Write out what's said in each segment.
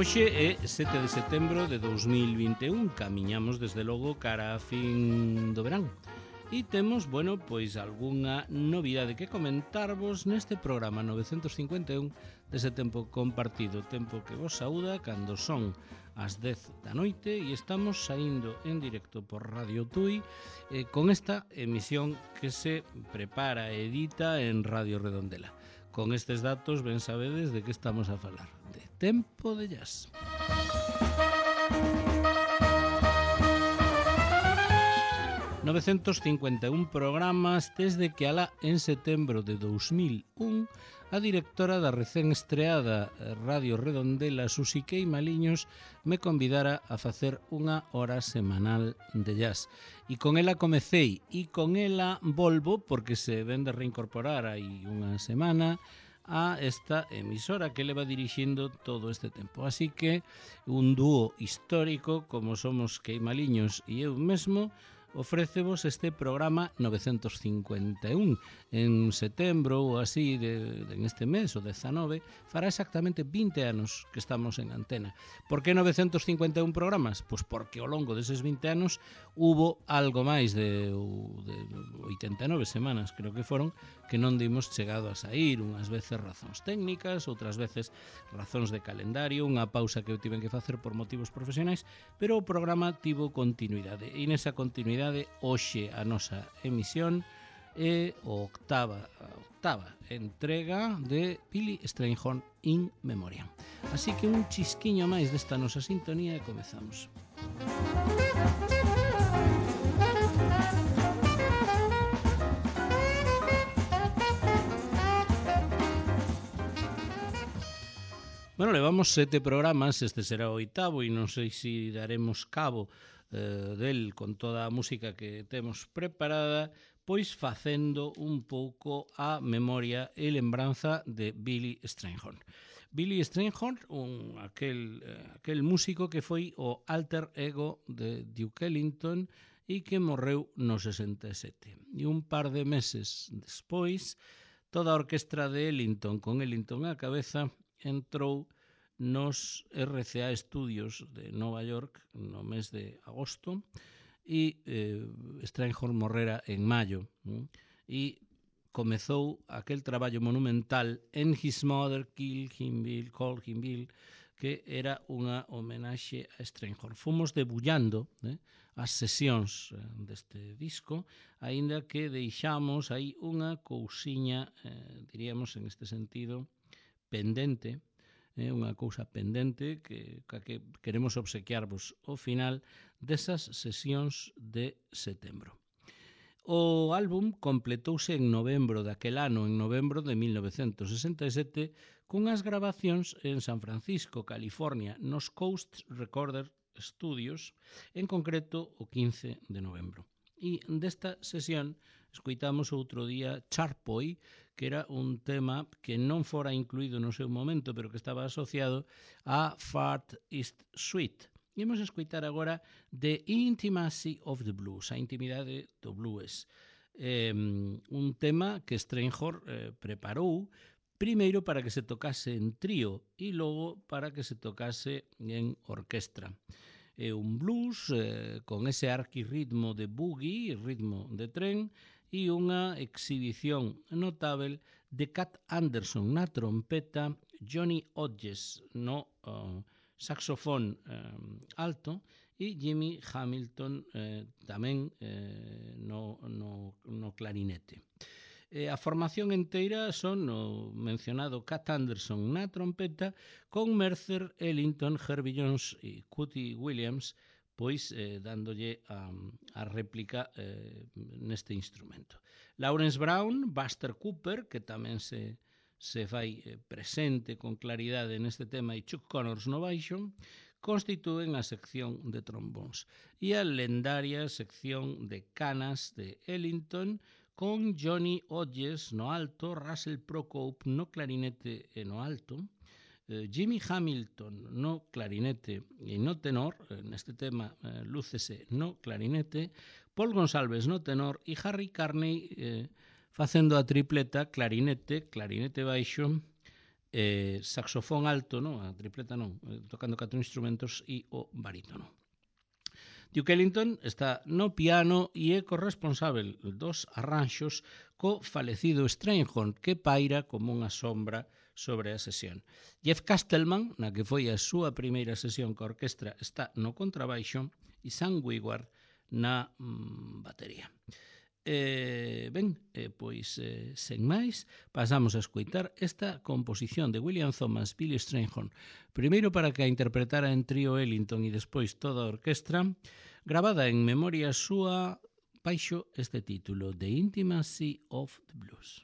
Hoxe é 7 de setembro de 2021, camiñamos desde logo cara a fin do verán. E temos, bueno, pois algunha novidade que comentarvos neste programa 951 dese tempo compartido, tempo que vos saúda cando son as 10 da noite e estamos saindo en directo por Radio Tui con esta emisión que se prepara e edita en Radio Redondela. Con estes datos ben sabedes de que estamos a falar, de Tempo de Jazz. 951 programas desde que alá en setembro de 2001 a directora da recén estreada Radio Redondela, Susi Queimaliños, me convidara a facer unha hora semanal de jazz. E con ela comecei e con ela volvo porque se ven de reincorporar hai unha semana a esta emisora que leva dirixindo todo este tempo. Así que un dúo histórico como somos Queimaliños e eu mesmo ofrécevos este programa 951. En setembro ou así en este mes, o 19, fará exactamente 20 anos que estamos en antena. Por que 951 programas? Pois porque ao longo deses 20 anos hubo algo máis de 89 semanas, creo que foron, que non dimos chegado a sair, unhas veces razóns técnicas, outras veces razóns de calendario, unha pausa que eu tiven que facer por motivos profesionais, pero o programa tivo continuidade e nesa continuidade hoxe a nosa emisión é a octava entrega de Billy Strayhorn in Memoriam. Así que un chisquiño máis desta nosa sintonía e comezamos. Bueno, levamos 7 programas, este será o 8º e non sei se daremos cabo del con toda a música que temos preparada, pois facendo un pouco a memoria e lembranza de Billy Strayhorn. Billy Strayhorn, aquel músico que foi o alter ego de Duke Ellington e que morreu no 67. E un par de meses despois, toda a orquestra de Ellington, con Ellington á cabeza, entrou nos RCA Studios de Nova York no mes de agosto e Strayhorn morrera en maio e comezou aquel traballo monumental En His Mother Called Him Bill, que era unha homenaxe a Strayhorn. Fomos debullando as sesións deste disco, aínda que deixamos aí unha cousiña, diríamos en este sentido, pendente, unha cousa pendente que queremos obsequiarvos ao final desas sesións de setembro. O álbum completouse en novembro daquel ano, en novembro de 1967, cunhas grabacións en San Francisco, California, nos Coast Recorder Studios, en concreto o 15 de novembro. E desta sesión escoitamos outro día Charpoy, que era un tema que non fora incluído no seu momento, pero que estaba asociado a Far East Suite. E imos escoitar agora The Intimacy of the Blues, a intimidade do blues. Un tema que Strayhorn preparou primeiro para que se tocase en trío e logo para que se tocase en orquestra. É un blues con ese arquirritmo de boogie, ritmo de tren, e unha exhibición notável de Cat Anderson na trompeta, Johnny Hodges no saxofón alto e Jimmy Hamilton tamén no clarinete. A formación enteira son o mencionado Cat Anderson na trompeta con Mercer, Ellington, Herbie Jones e Cootie Williams pois dándolle a réplica neste instrumento. Lawrence Brown, Buster Cooper, que tamén se fai presente con claridade neste tema, e Chuck Connors no baixo, constitúen a sección de trombóns e a lendaria sección de canas de Ellington con Johnny Hodges no alto, Russell Procope no clarinete e no alto, Jimmy Hamilton no clarinete e no tenor, neste tema lúcese no clarinete, Paul Gonsalves no tenor e Harry Carney facendo a tripleta clarinete baixo saxofón alto, non? A tripleta non, tocando 4 instrumentos e o barítono. Duke Ellington está no piano e é corresponsável dos arranxos co falecido Strayhorn, que paira como unha sombra sobre a sesión. Jeff Castleman, na que foi a súa primeira sesión coa orquestra, está no contrabaixo e Sam Wigward na batería. Sen máis, pasamos a escoitar esta composición de William Thomas Billy Strayhorn, primeiro para que a interpretara en trío Ellington e despois toda a orquestra, gravada en memoria súa baixo este título, The Intimacy of the Blues.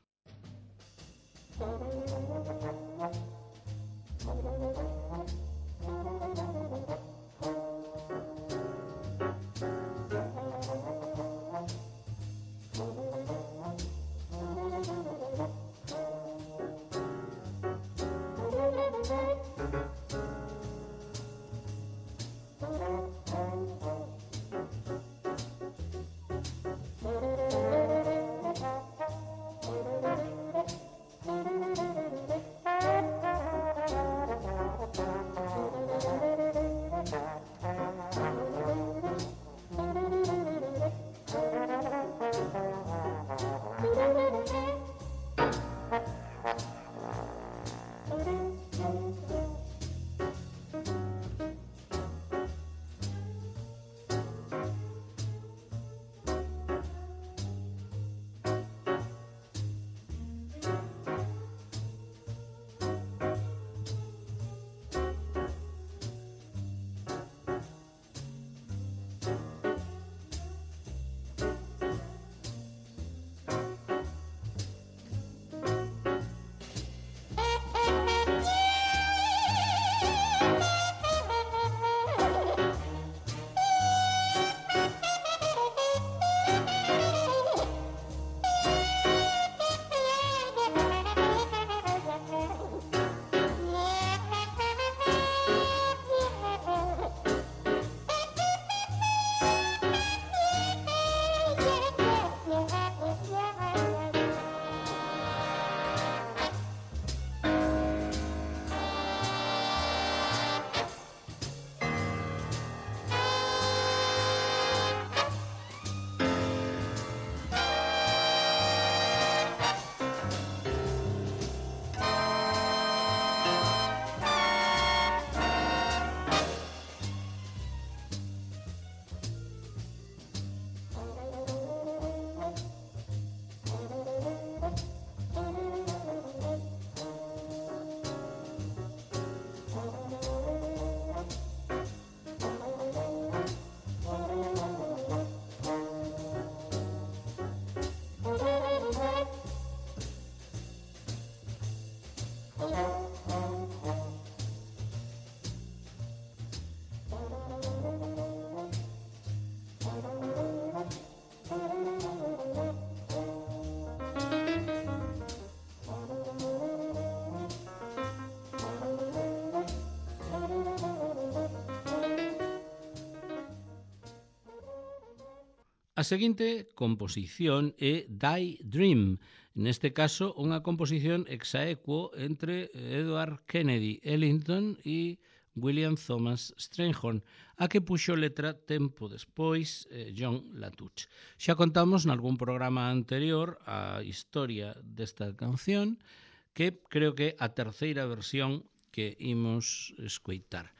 A seguinte composición é Die Dream, neste caso unha composición exaequo entre Edward Kennedy Ellington e William Thomas Strayhorn, a que puxo letra tempo despois John Latouche. Xa contamos nalgún programa anterior a historia desta canción, que creo que é a terceira versión que imos escoitar.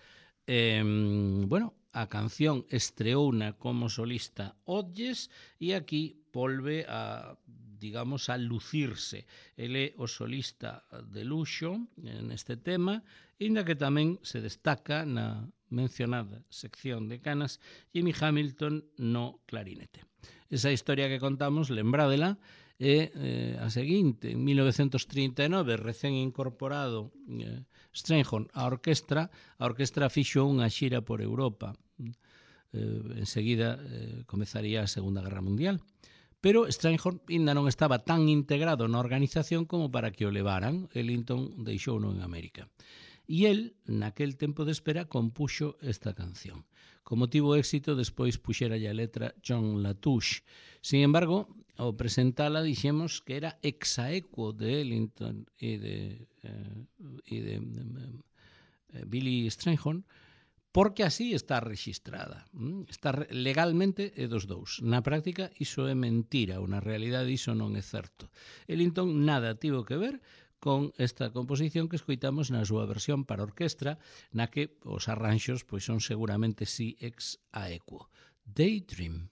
A canción estreouna como solista Hodges e aquí volve a, digamos, a lucirse. Ele é o solista de luxo neste tema, inda que tamén se destaca na mencionada sección de canas Jimmy Hamilton no clarinete. Esa historia que contamos, lembrádela, é a seguinte. En 1939, recén incorporado Strayhorn a orquestra fixo unha xira por Europa. Enseguida comezaría a Segunda Guerra Mundial. Pero Strayhorn ainda non estaba tan integrado na organización como para que o levaran. Ellington deixouno en América. E el, naquel tempo de espera, compuxo esta canción. Como tivo éxito, despois puxera a letra John Latouche. Sin embargo, ao presentala dixemos que era exaequo de Ellington e de Billy Strayhorn, porque así está registrada. Está legalmente é dos dous. Na práctica iso é mentira, ou na realidade iso non é certo. Ellington nada tivo que ver con esta composición que escoitamos na súa versión para orquestra, na que os arranxos pois son seguramente si ex aequo. Daydream.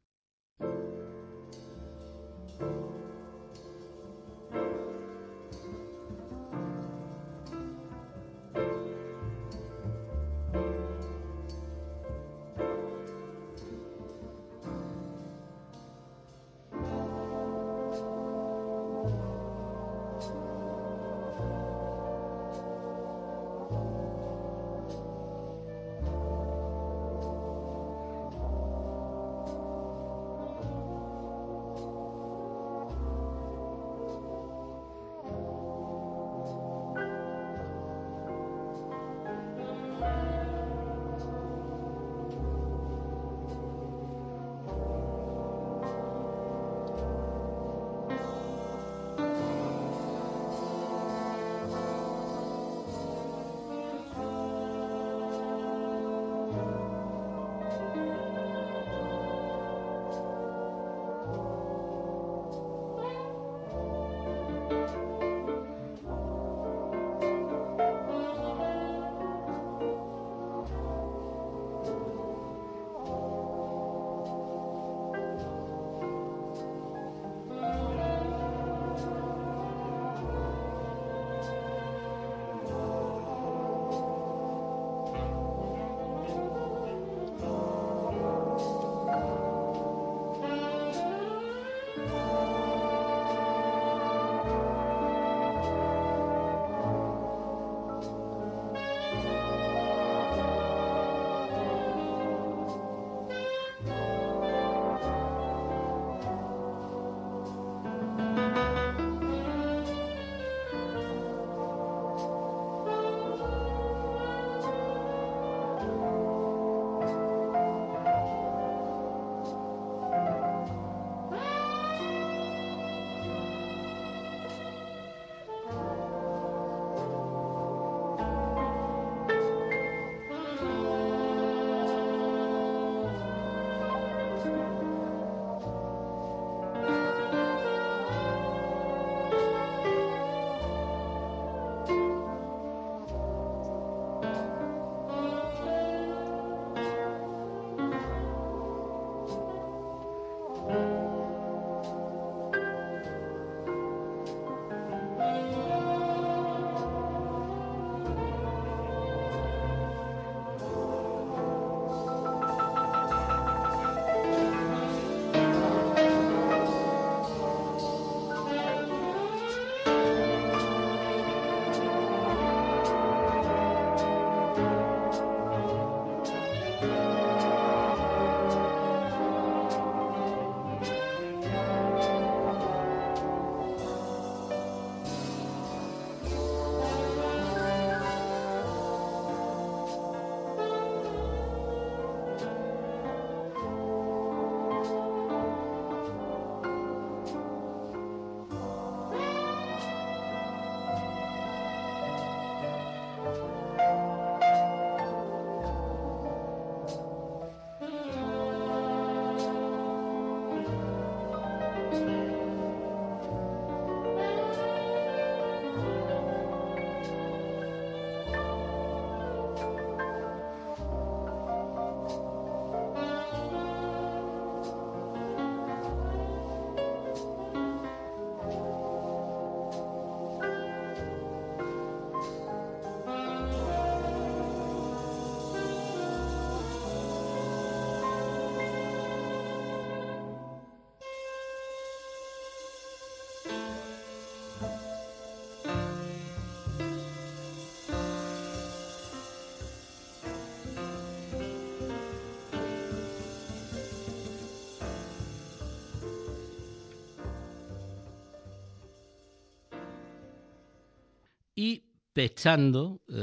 E pechando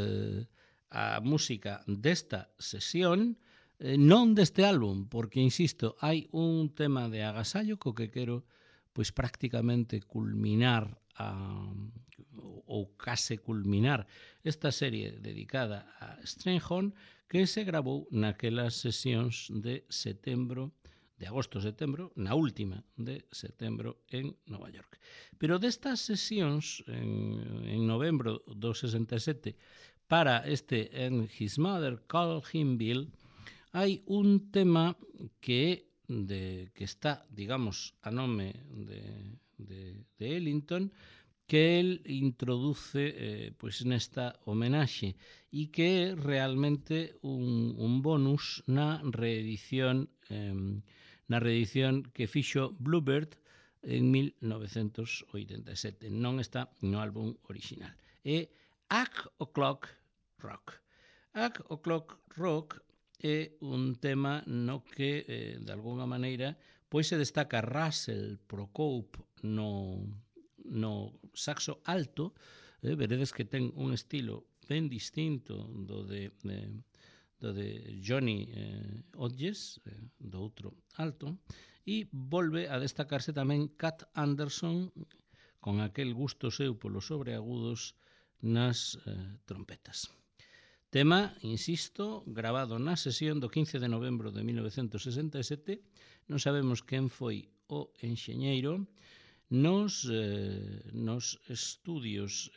a música desta sesión, non deste álbum, porque, insisto, hai un tema de agasallo co que quero pois prácticamente culminar ou case culminar esta serie dedicada a Strayhorn, que se gravou naquelas sesións de agosto-setembro, na última de setembro en Nova York. Pero destas sesións en novembro do 67 para este And His Mother Called Him Bill, hai un tema que está, digamos, a nome de Ellington, que el introduce pois nesta homenaxe e que é realmente un bonus na reedición que fixo Bluebird en 1987. Non está no álbum original. É 8 O'Clock Rock. 8 O'Clock Rock é un tema no que, de alguna maneira, pois se destaca Russell Procope no saxo alto. Veredes que ten un estilo ben distinto do de Johnny Hodges, do outro alto, e volve a destacarse tamén Cat Anderson con aquel gusto seu polos sobreagudos nas trompetas. Tema, insisto, grabado na sesión do 15 de novembro de 1967. Non sabemos quen foi o enxeñeiro nos estudios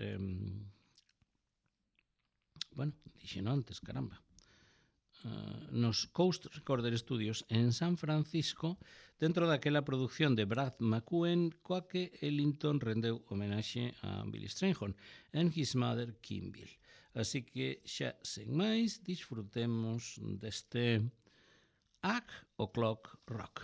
dixeno antes, caramba, nos Coast Recorder Studios en San Francisco, dentro daquela produción de Brad McCuen coa que Ellington rendeu homenaxe a Billy Strayhorn and His Mother Kimball. Así que xa sen máis, disfrutemos deste 8 O'Clock Rock.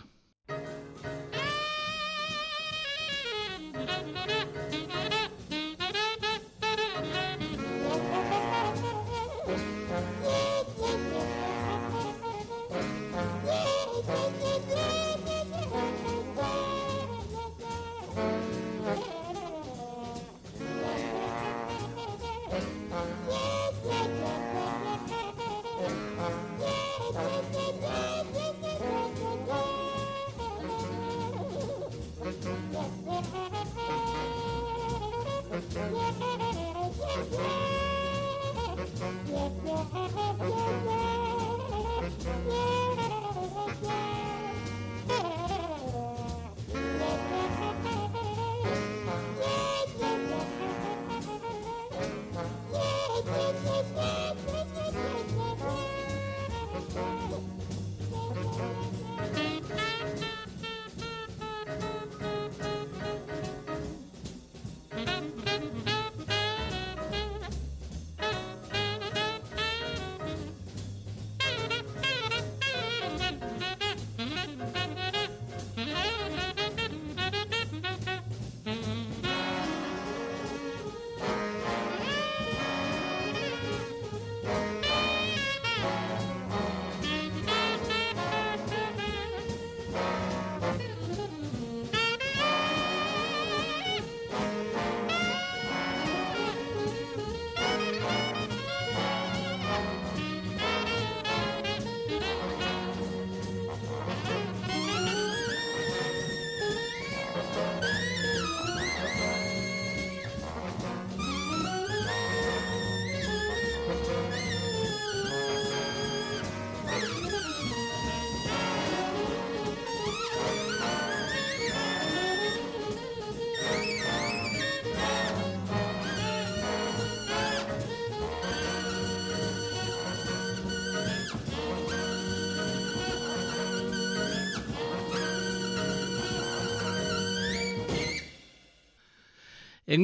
En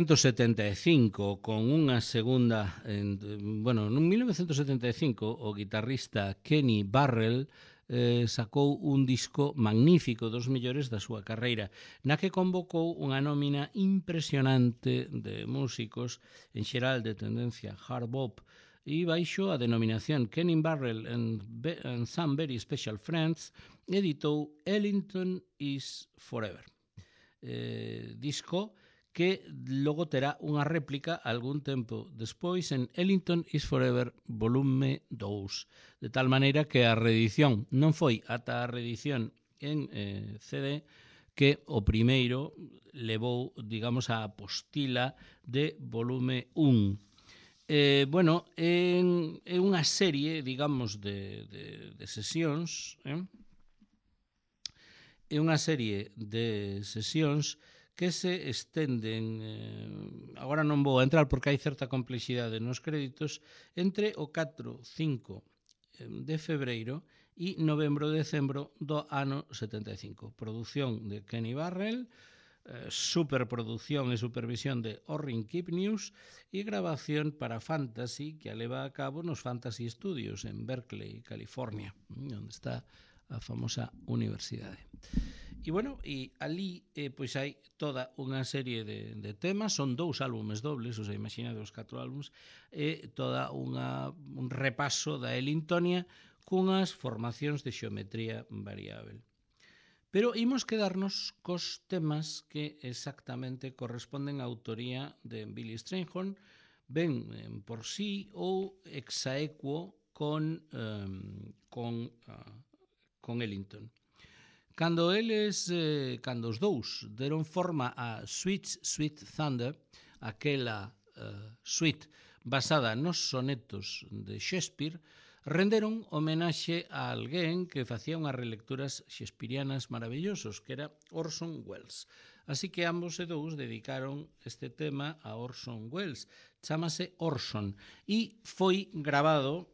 1975, con unha segunda... en 1975, o guitarrista Kenny Burrell sacou un disco magnífico dos mellores da súa carreira, na que convocou unha nómina impresionante de músicos, en xeral de tendencia hard bop, e baixo a denominación Kenny Burrell and Some Very Special Friends, editou Ellington is Forever. Disco que logo terá unha réplica algún tempo despois en Ellington is Forever volume 2, de tal maneira que a reedición non foi ata a reedición en CD que o primeiro levou, digamos, a apostila de volume 1. Bueno, é unha serie, digamos, de sesións, é unha serie de sesións que se estenden, agora non vou a entrar porque hai certa complexidade nos créditos, entre o 4, 5 de febreiro e novembro-decembro do ano 75. Produción de Kenny Barrell, superproducción e supervisión de Orrin Kipnius e grabación para Fantasy que a leva a cabo nos Fantasy Studios en Berkeley, California, onde está a famosa universidade. E bueno, e ali pois hai toda unha serie de temas, son 2 álbumes dobles, ou sea, imaginade os 4 álbumes, e toda un repaso da Ellingtonia cunhas formacións de xeometría variável. Pero imos quedarnos cos temas que exactamente corresponden á autoría de Billy Strayhorn, ben por sí ou exaequo con Ellington. Cando os dous deron forma a Sweet Sweet Thunder, aquela suite basada nos sonetos de Shakespeare, renderon homenaxe a alguén que facía unhas relecturas shakespearianas maravillosos, que era Orson Welles. Así que ambos e dous dedicaron este tema a Orson Welles. Chámase Orson e foi grabado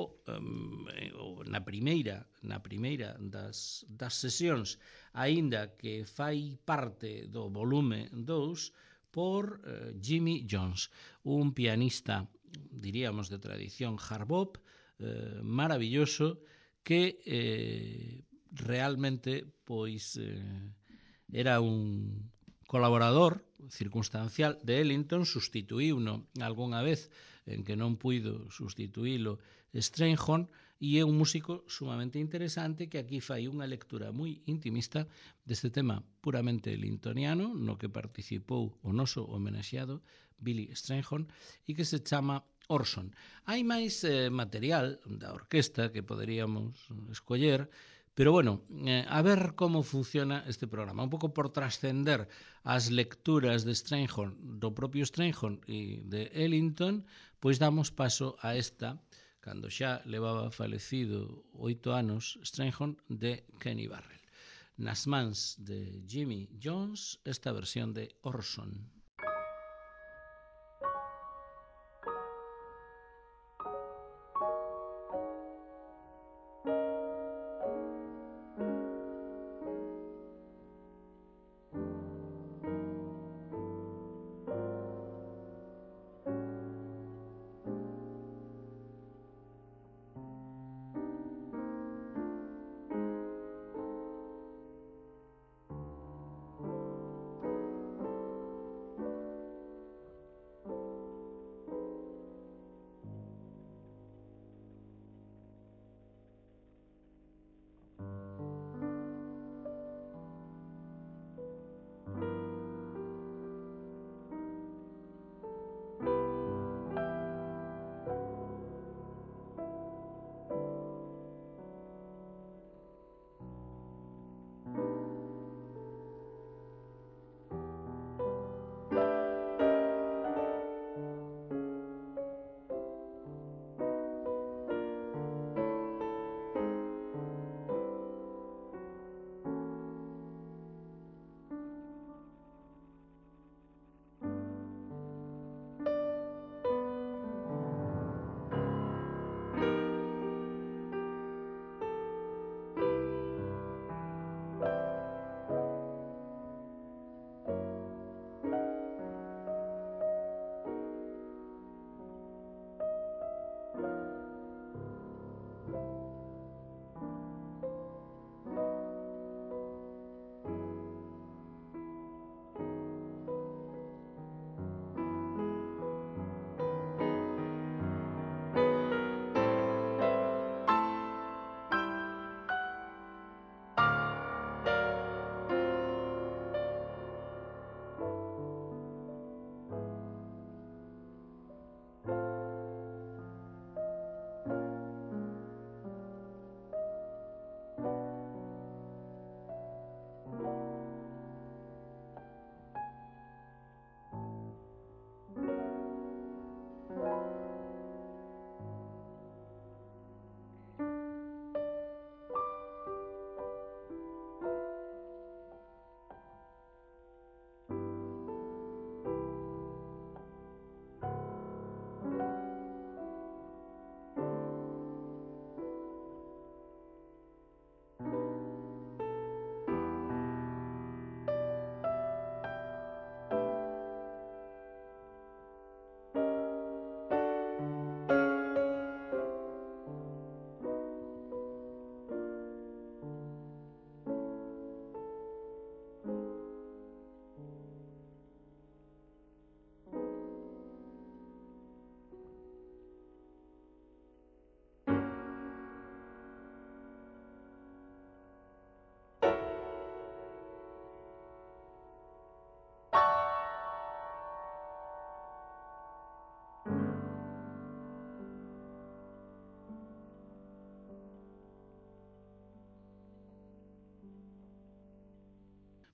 na primeira das sesións, aínda que fai parte do volume 2, por Jimmy Jones, un pianista, diríamos, de tradición hard bop, maravilloso, que realmente pois era un colaborador circunstancial de Ellington, sustituíuno algunha vez en que non puido sustituílo Strayhorn, e é un músico sumamente interesante que aquí fai unha lectura moi intimista deste tema puramente ellingtoniano no que participou o noso homenaxeado Billy Strayhorn e que se chama Orson. Hai máis material da orquesta que poderíamos escoller, pero bueno, a ver como funciona este programa. Un pouco por trascender as lecturas de Strayhorn, do propio Strayhorn e de Ellington, pois damos paso a esta, cando xa levaba falecido 8 anos Strayhorn, de Kenny Barrell. Nas mans de Jimmy Jones, esta versión de Orson.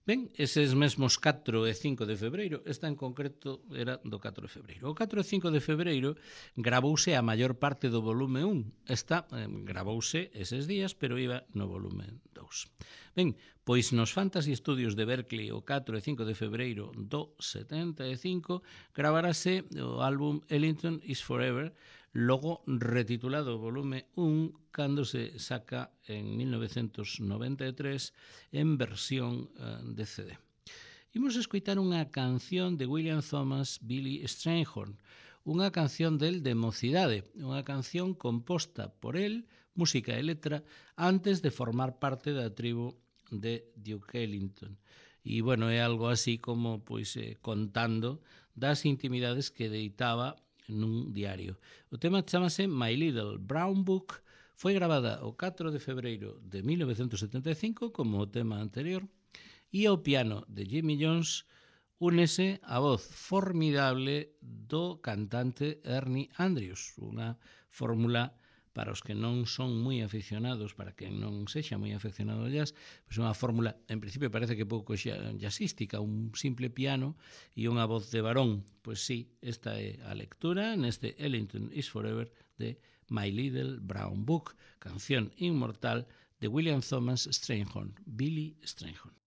Ben, eses mesmos 4 e 5 de febreiro, esta en concreto era do 4 de febreiro. O 4 e 5 de febreiro gravouse a maior parte do volume 1. Esta gravouse eses días, pero iba no volume 2. Ben, pois nos Fantasy Studios de Berkeley o 4 e 5 de febreiro do 75 gravarase o álbum Ellington is Forever, logo retitulado volume 1 cando se saca en 1993 en versión de CD. Imos escoitar unha canción de William Thomas Billy Strayhorn, unha canción del de Mocidade, unha canción composta por el, música e letra, antes de formar parte da tribu de Duke Ellington. E, bueno, é algo así como contando das intimidades que deitaba nun diario. O tema chamase My Little Brown Book, foi gravada o 4 de febreiro de 1975 como o tema anterior, e ao piano de Jimmy Jones únese a voz formidable do cantante Ernie Andrews, unha fórmula para os que non son moi aficionados, para que non sexa moi aficionado ao jazz, pois unha fórmula, en principio parece que pouco jazzística, un simple piano e unha voz de varón. Pois sí, esta é a lectura neste Ellington is Forever de My Little Brown Book, canción inmortal de William Thomas Strayhorn, Billy Strayhorn.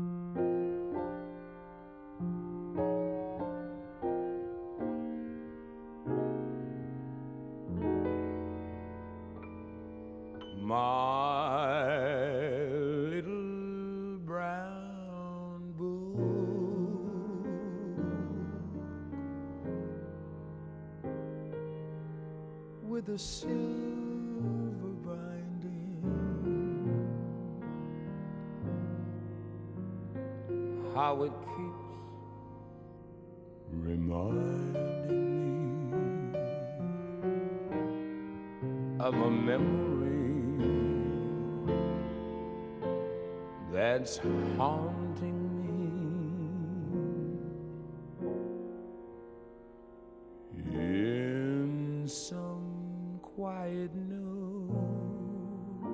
My little brown book with a silver binding, how it keeps reminding me of a memory that's haunting me in some quiet nook.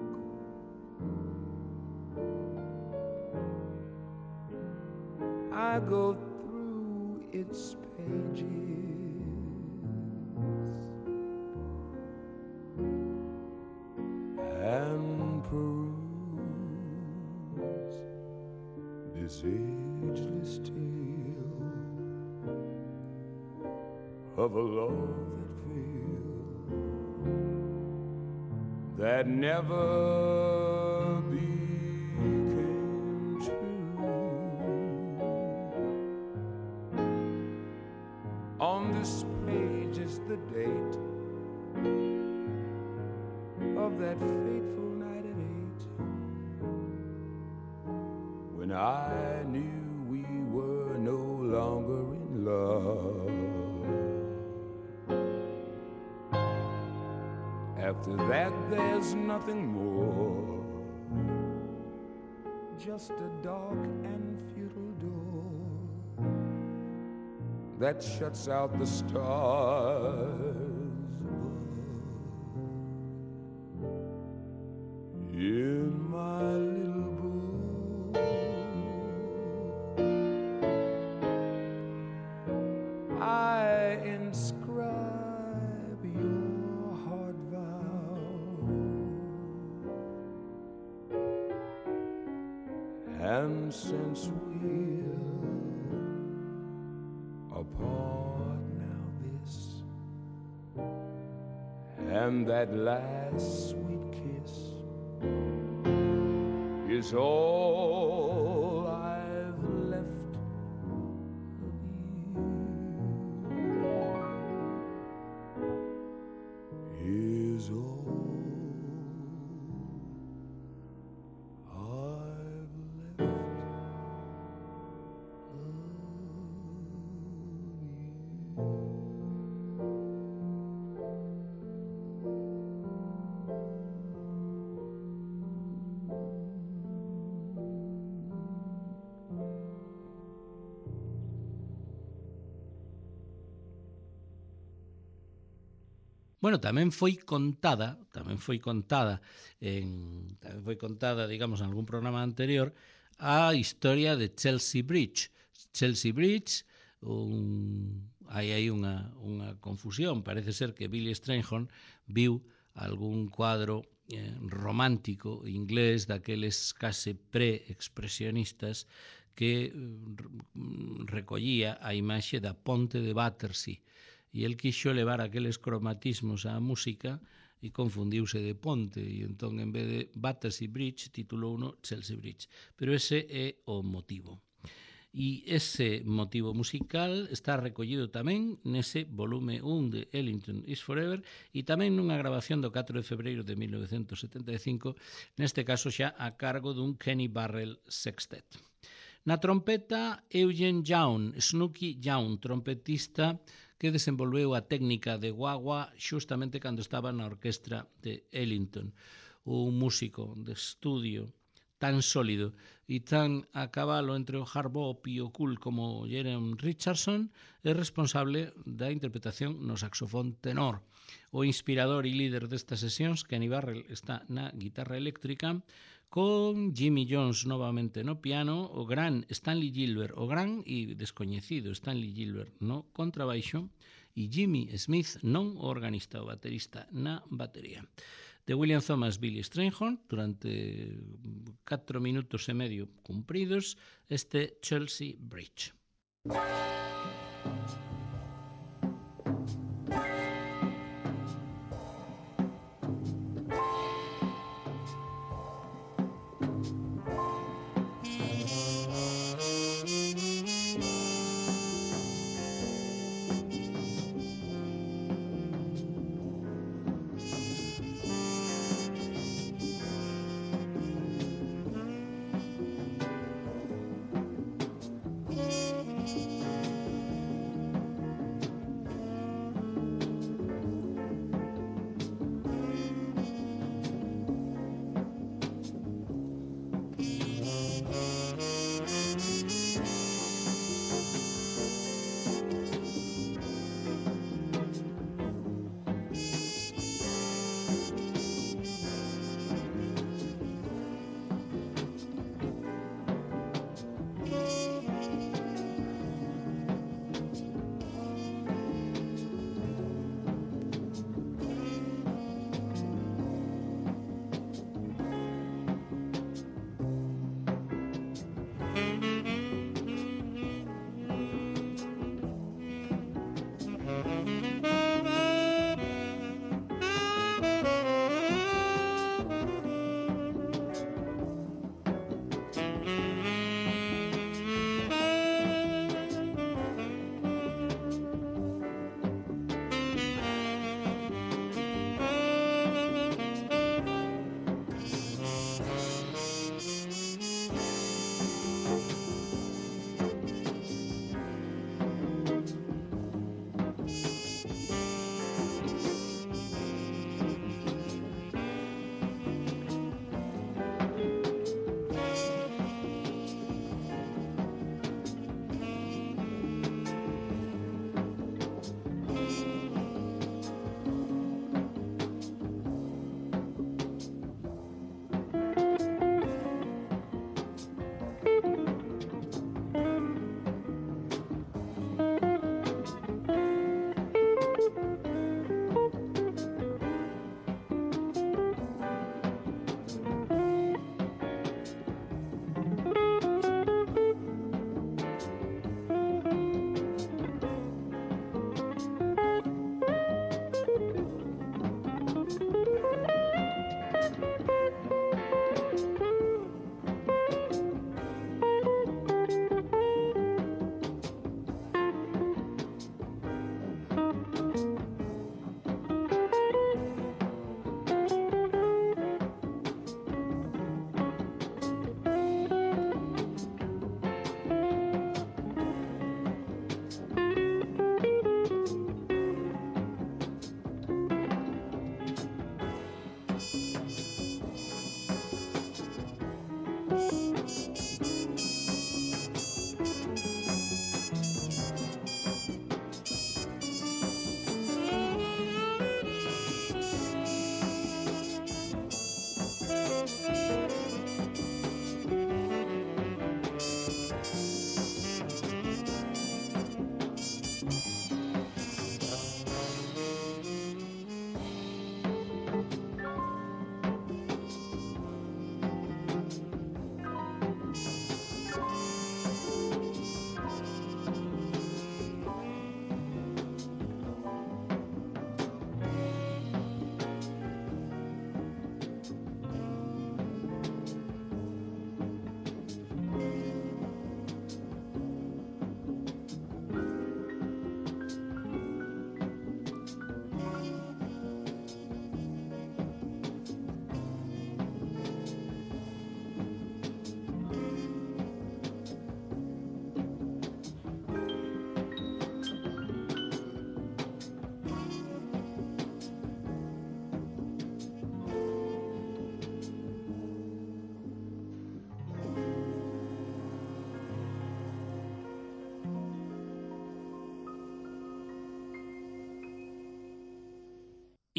I go through its pages and peruse this ageless tale of a love that failed, that never became true. On this page is the date of that fateful night at 8, when I knew we were no longer in love. After that there's nothing more, just a dark and futile door that shuts out the stars above. In my little book I inscribe your heart vow, and since we're apart now, this and that last sweet kiss is all I've left of you, is all I've left of you. Bueno, tamén foi contada, digamos, en algún programa anterior, a historia de Chelsea Bridge. Chelsea Bridge, hai unha confusión, parece ser que Billy Strayhorn viu algún cuadro romántico inglés daqueles case pre-expresionistas que recollía a imaxe da ponte de Battersea e el quixo levar aqueles cromatismos á música e confundiuse de ponte e entón en vez de Battersea Bridge titulou uno Chelsea Bridge, pero ese é o motivo. E ese motivo musical está recollido tamén nese volume 1 de Ellington is Forever e tamén nunha grabación do 4 de febreiro de 1975, neste caso xa a cargo dun Kenny Burrell Sextet. Na trompeta, Eugene Young, Snooky Young, trompetista que desenvolveu a técnica de wah-wah xustamente cando estaba na orquestra de Ellington, un músico de estudio tan sólido e tan a cabalo entre o hard bop e o cool como Jerome Richardson, é responsable da interpretación no saxofón tenor. O inspirador e líder destas sesións, Kenny Burrell, está na guitarra eléctrica, con Jimmy Jones novamente no piano, o gran Stanley Gilbert, o gran e descoñecido Stanley Gilbert no contrabaixo, e Jimmy Smith, non o organista, o baterista, na batería. De William Thomas, Billy Strayhorn, durante 4 minutos e medio cumpridos, este Chelsea Bridge.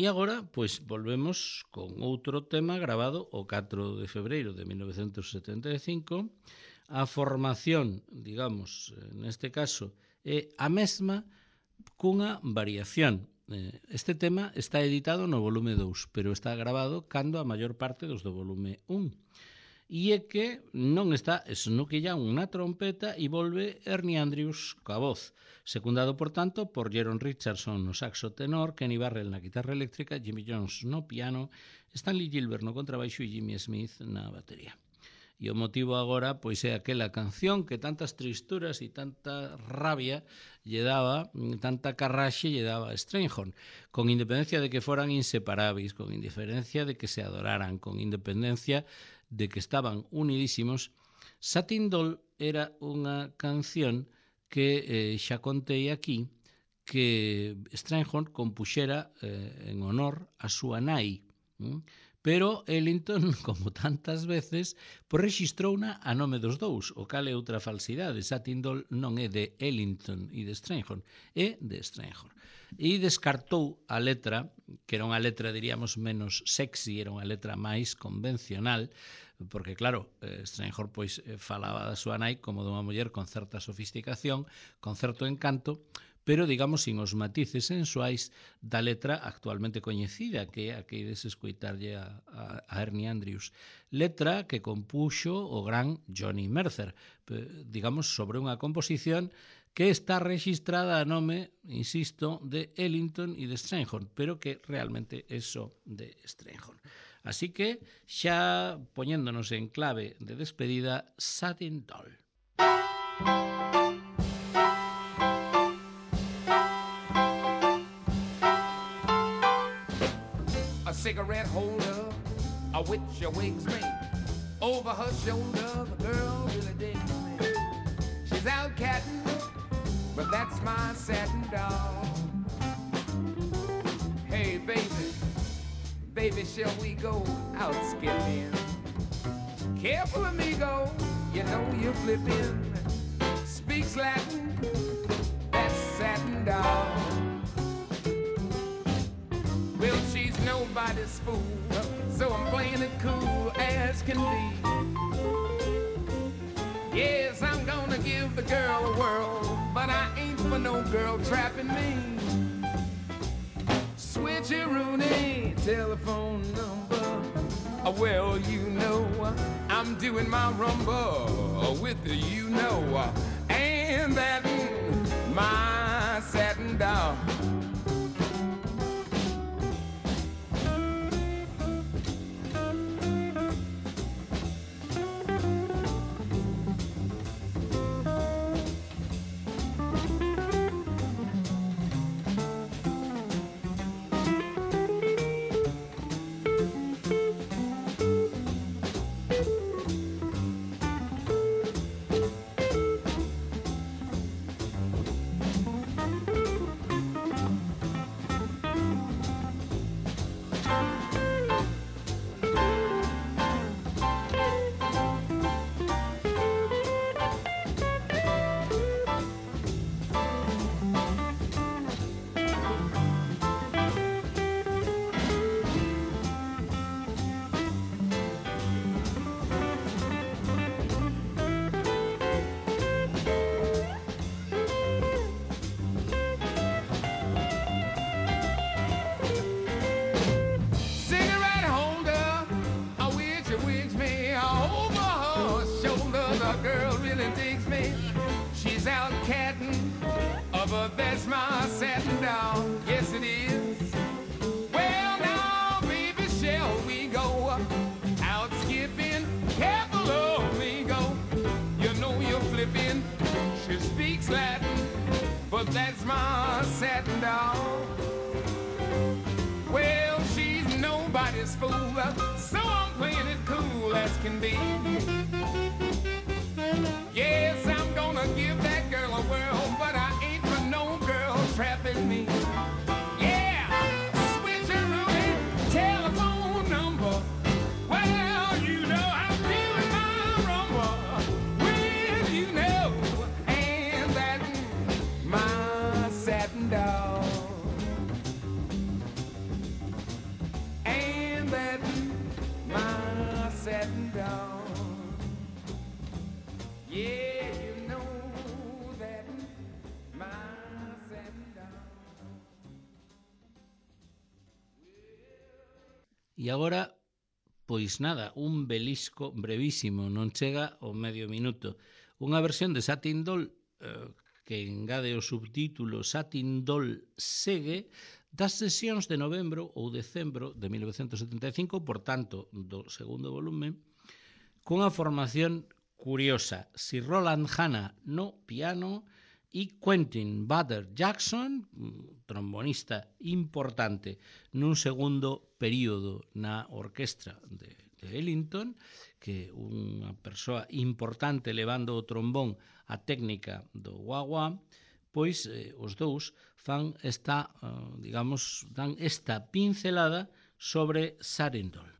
E agora, pois, volvemos con outro tema grabado o 4 de febreiro de 1975. A formación, digamos, neste caso, é a mesma cunha variación. Este tema está editado no volume 2, pero está grabado cando a maior parte dos do volume 1. E é que non está Snooky Young na trompeta e volve Ernie Andrews coa voz, secundado, por tanto, por Jeron Richardson no saxo tenor, Kenny Barrell na guitarra eléctrica, Jimmy Jones no piano, Stanley Gilbert no contrabaixo e Jimmy Smith na batería. E o motivo agora pois é aquela canción que tantas tristuras e tanta rabia lle daba, tanta carraxe lle daba a Strayhorn, con independencia de que foran inseparáveis, con indiferencia de que se adoraran, con independencia de que estaban unidísimos. Satin Doll era unha canción que xa contei aquí que Strayhorn compuxera en honor a súa nai, pero Ellington, como tantas veces, pois rexistrouna a nome dos dous, o cal é outra falsidade. Satin Doll non é de Ellington e de Strayhorn, é de Strayhorn. E descartou a letra, que era unha letra, diríamos, menos sexy, era unha letra máis convencional, porque, claro, Strayhorn pois falaba da súa nai como dunha muller con certa sofisticación, con certo encanto, pero, digamos, sin os matices sensuais da letra actualmente coñecida, que é a que ides escoitarlle a Ernie Andrews. Letra que compuxo o gran Johnny Mercer, digamos, sobre unha composición que está registrada a nome, insisto, de Ellington e de Strayhorn, pero que realmente é só de Strayhorn. Así que, xa poñéndonos en clave de despedida, Satin Doll. A cigarette holder, a witch wigs me. Over her shoulder, the girl really digs me. She's out catting, but that's my satin doll. Hey, baby, baby, shall we go out skipping? Careful, amigo, you know you're flipping. Speaks Latin, that's satin doll. Well, she's nobody's fool, so I'm playing it cool as can be. Yes, I'm gonna give the girl a whirl, but I ain't for no girl trapping me. Switcheroony telephone number. Well, you know, I'm doing my rumba with the you know, and that my satin doll. She's out catting, but that's my satin doll. Yes, it is. Well, now, baby, shall we go out skipping? Careful, amigo, you know you're flipping. She speaks Latin, but that's my satin doll. Well, she's nobody's fool, so I'm playing it cool as can be. Yes, I'm gonna give that girl a whirl, but I ain't for no girl trapping me. Yeah, switcheroo, telephone number. Well, you know I'm doing my rumba with you know, and that my satin doll. E agora, pois nada, un belisco brevísimo, non chega ao medio minuto. Unha versión de Satin Doll que engade o subtítulo Satin Doll segue das sesións de novembro ou decembro de 1975, por tanto, do segundo volume, cunha formación curiosa. Sir Roland Hanna no piano e Quentin Butter Jackson, trombonista importante nun segundo período na orquestra de Ellington, que unha persoa importante levando o trombón a técnica do wah-wah, pois os dous fan esta, digamos, dan esta pincelada sobre Satin Doll.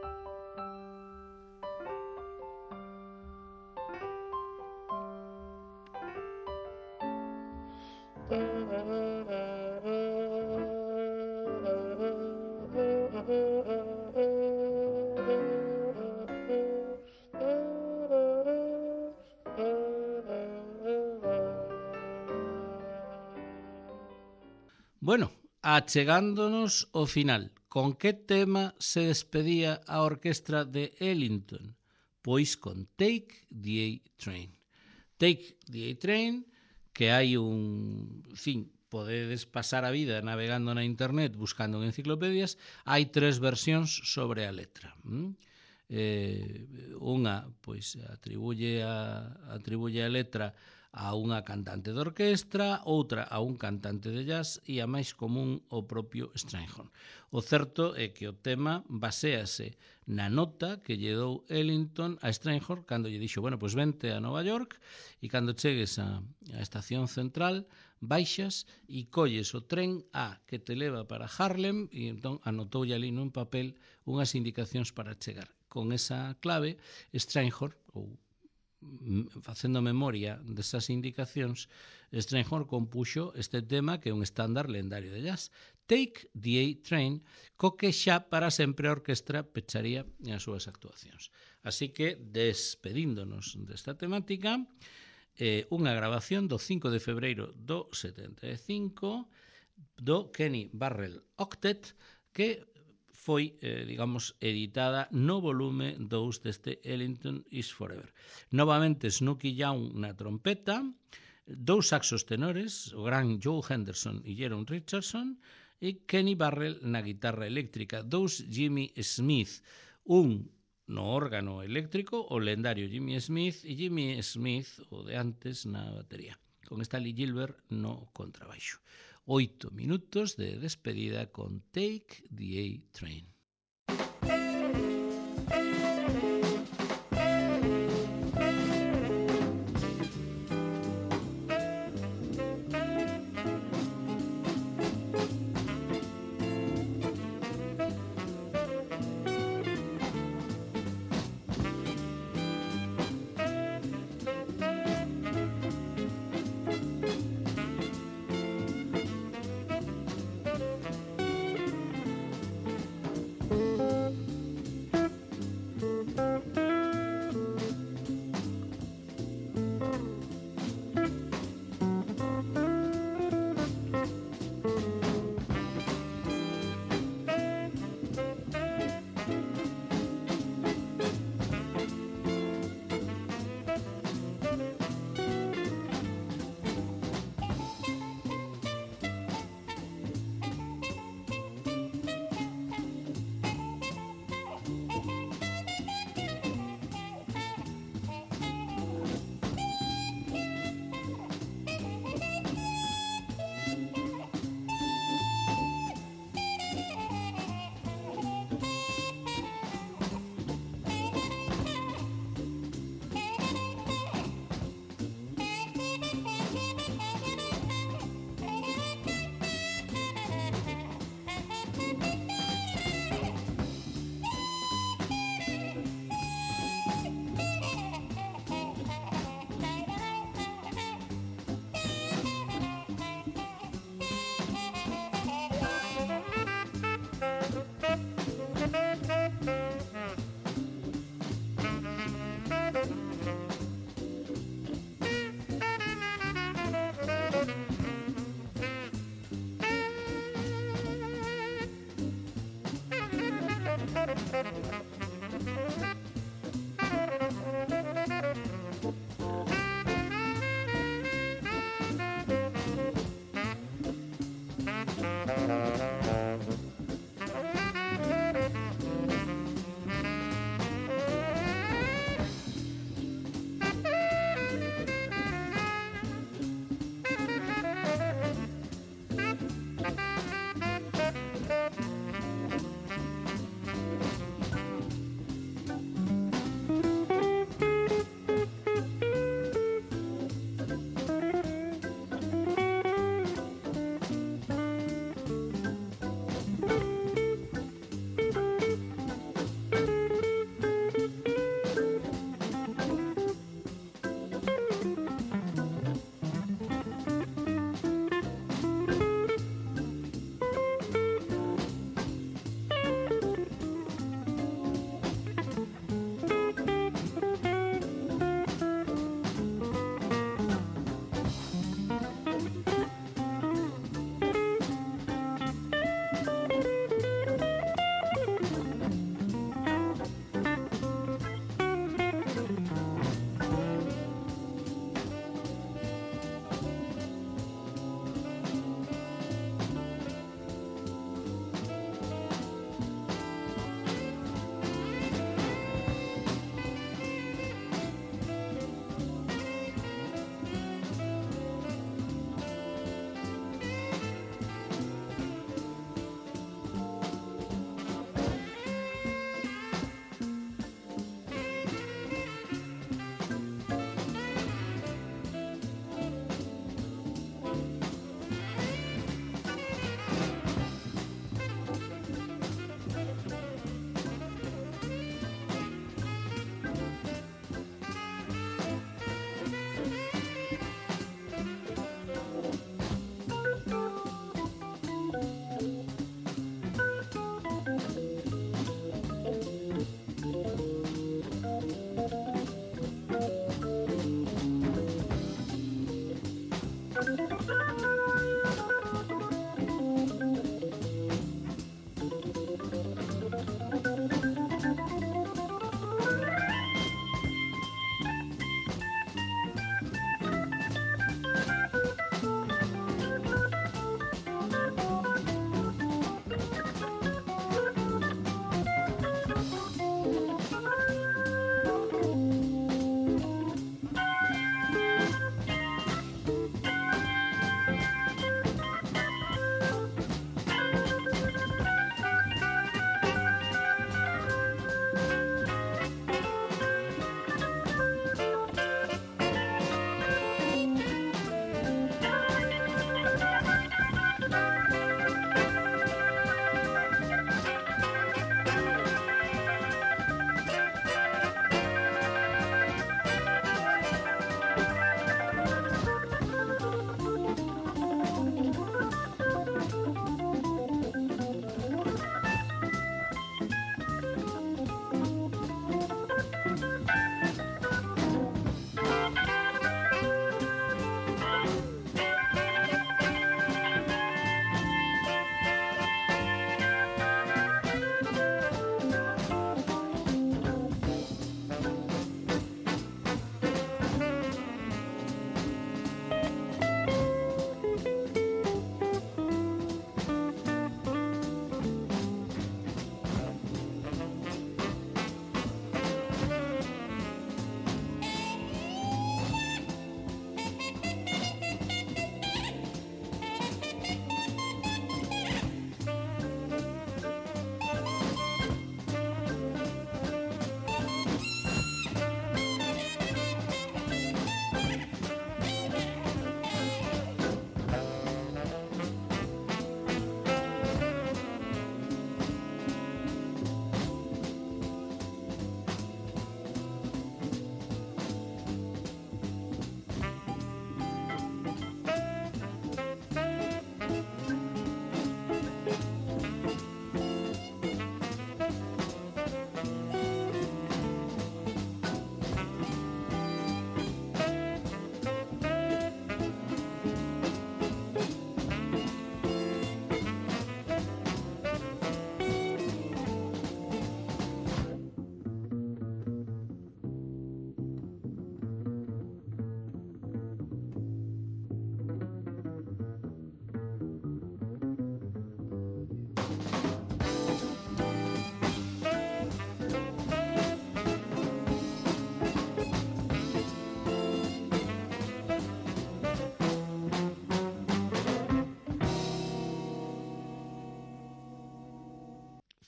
Bueno, achegándonos ao final, con que tema se despedía a orquestra de Ellington? Pois con Take the A-Train. Take the A-Train, que hai podedes pasar a vida navegando na internet buscando en enciclopedias, hai 3 versións sobre a letra. Unha, pois, atribuye a letra a unha cantante de orquestra, outra a un cantante de jazz e a máis común o propio Strayhorn. O certo é que o tema baséase na nota que lle dou Ellington a Strayhorn cando lle dixo, bueno, pois vente a Nova York e cando chegues a estación central baixas e colles o tren A que te leva para Harlem e entón anotoulle ali nun papel unhas indicacións para chegar. Con esa clave, Strayhorn, ou facendo memoria desas indicacións, Strayhorn compuxo este tema que é un estándar lendario de jazz, Take the A-Train, co que xa para sempre a orquestra pecharía as súas actuacións. Así que, despedíndonos desta temática, unha grabación do 5 de febreiro do 75 do Kenny Burrell Octet, que foi, digamos, editada no volume 2 deste Ellington is Forever. Novamente Snooky Young na trompeta, 2 saxos tenores, o gran Joe Henderson e Jerome Richardson, e Kenny Burrell na guitarra eléctrica, 2 Jimmy Smith, un no órgano eléctrico, o lendario Jimmy Smith, e Jimmy Smith, o de antes, na batería, con Stanley Gilbert no contrabaixo. 8 minutos de despedida con Take the A-Train.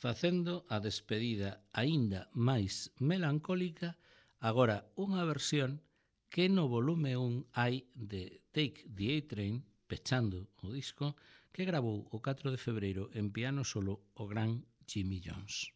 facendo a despedida aínda máis melancólica, agora unha versión que no volume 1 hai de Take the A-Train, pechando o disco, que gravou o 4 de febreiro en piano solo o gran Jimmy Jones.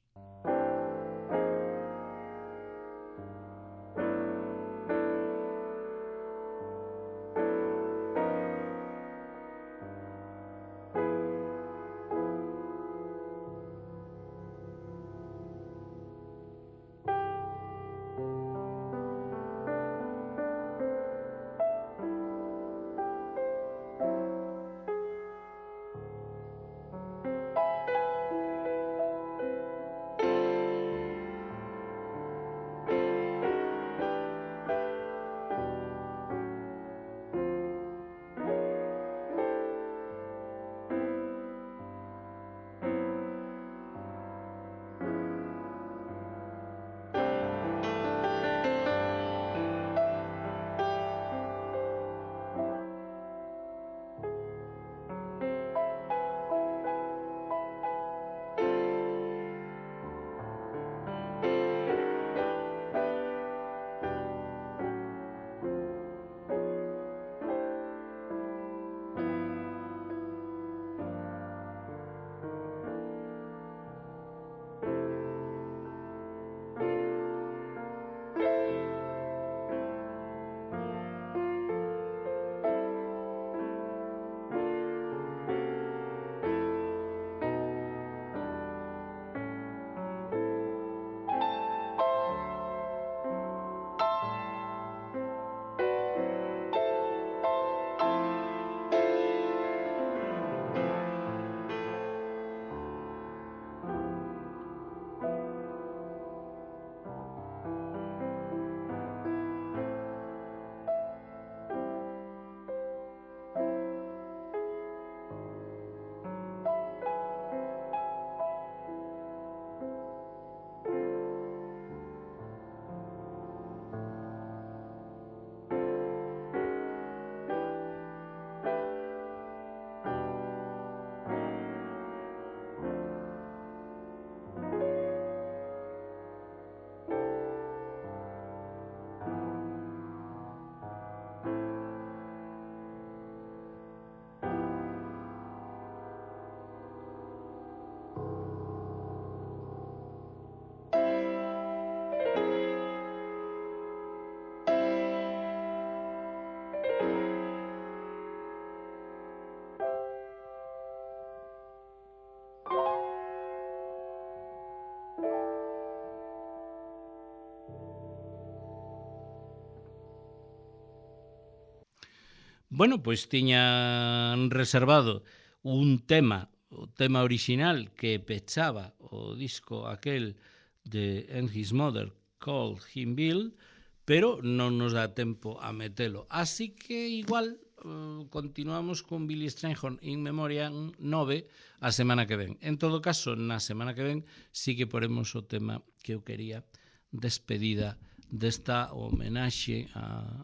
Bueno, pois tiñan reservado un tema, o tema orixinal que pechaba o disco aquel de And His Mother Called Him Bill, pero non nos dá tempo a metelo. Así que igual continuamos con Billy Strayhorn in Memoriam 9 a semana que ven. En todo caso, na semana que ven sí que poremos o tema que eu quería, despedida desta homenaxe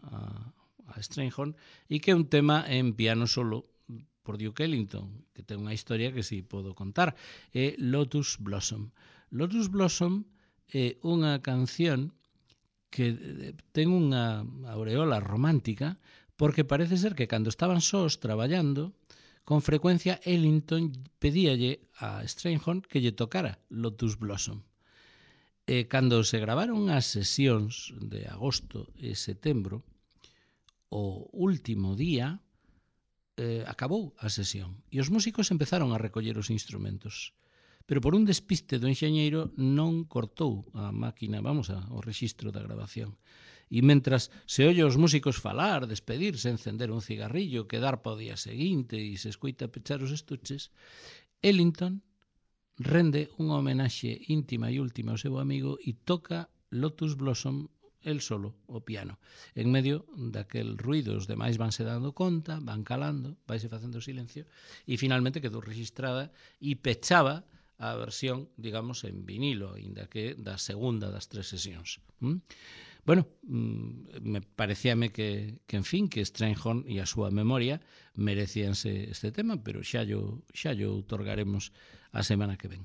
a Strayhorn, e que é un tema en piano solo por Duke Ellington, que ten unha historia que si podo contar. É Lotus Blossom. Lotus Blossom é unha canción que ten unha aureola romántica porque parece ser que cando estaban sós traballando, con frecuencia Ellington pedíalle a Strayhorn que lle tocara Lotus Blossom. E cando se gravaron as sesións de agosto e setembro, o último día acabou a sesión e os músicos empezaron a recoller os instrumentos. Pero por un despiste do enxeñeiro non cortou a máquina, o rexistro da grabación. E mentras se olle os músicos falar, despedirse, encender un cigarrillo, quedar para o día seguinte e se escoita pechar os estuches, Ellington rende unha homenaxe íntima e última ao seu amigo e toca Lotus Blossom el solo, o piano. En medio daquel ruido, os demais vanse dando conta, van calando, vaise facendo silencio, e finalmente quedou registrada e pechaba a versión, digamos, en vinilo, ainda que da segunda das 3 sesións. Bueno, me parecíame que en fin, que Strayhorn e a súa memoria merecíanse este tema, pero xa llo outorgaremos a semana que ven.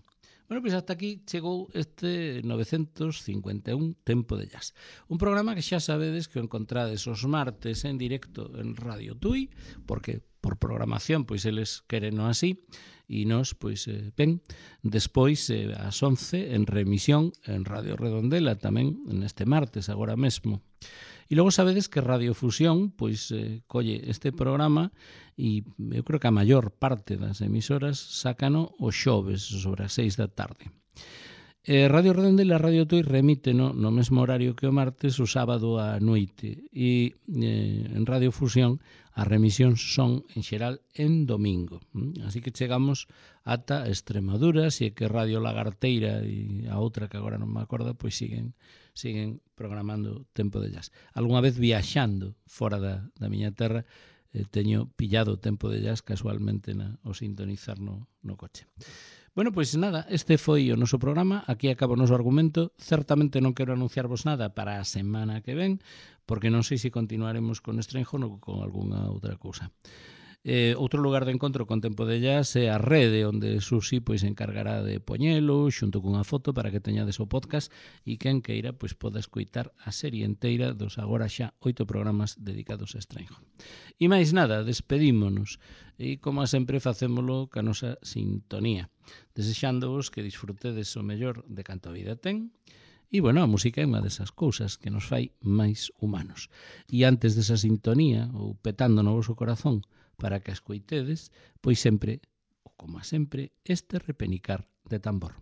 Bueno, pois hasta aquí chegou este 951 Tempo de Jazz. Un programa que xa sabedes que o encontrades os martes en directo en Radio Tui, porque por programación pois eles quereno así, e nos, pois, ben, despois ás 11 en remisión en Radio Redondela tamén neste martes, agora mesmo. E logo sabedes que Radio Fusión pois colle este programa e eu creo que a maior parte das emisoras sácano os xoves sobre as 6 da tarde. Radio Redondela e Radio Tui remíteno no mesmo horario que o martes o sábado á noite e en Radio Fusión as remisións son en xeral en domingo. Así que chegamos ata Extremadura, se é que Radio Lagarteira e a outra que agora non me acordo, pois siguen programando Tempo de Jazz. Algúna vez viaxando fora da miña terra teño pillado Tempo de Jazz casualmente o sintonizar no coche. Bueno, pois nada, este foi o noso programa, aquí acaba o noso argumento. Certamente non quero anunciarvos nada para a semana que ven, porque non sei se continuaremos con Estrenjo ou con algunha outra cousa. Outro lugar de encontro con Tempo de Jazz é a rede, onde Susi pois encargará de poñelo xunto cunha foto para que teñades o podcast e quen queira pois poda escoitar a serie enteira dos agora xa 8 programas dedicados a Estrenjo. E máis nada, despedímonos e como sempre facémolo ca nosa sintonía, desexándoos que disfrutedes o mellor de canto a vida ten. E, bueno, a música é unha desas cousas que nos fai máis humanos. E antes desa sintonía, ou petando no voso corazón, para que a escoitedes, pois sempre, ou como sempre, este repenicar de tambor.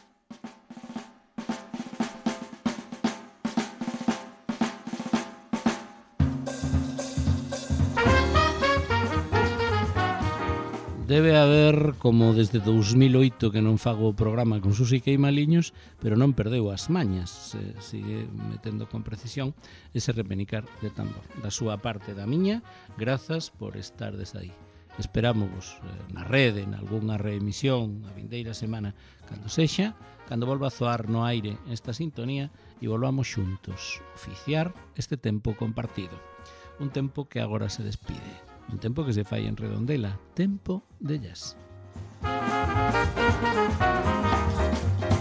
Debe haber como desde 2008 que non fago o programa con Susi Queimaliños, pero non perdeu as mañas, sigue metendo con precisión ese repenicar de tambor. Da súa parte da miña, grazas por estar desde aí. Esperámosvos na rede, en algunha reemisión a vindeira semana, cando sexa, cando volva a zoar no aire esta sintonía e volvamos xuntos oficiar este tempo compartido. Un tempo que agora se despide. Un tempo que se fai en Redondela, Tempo de Jazz.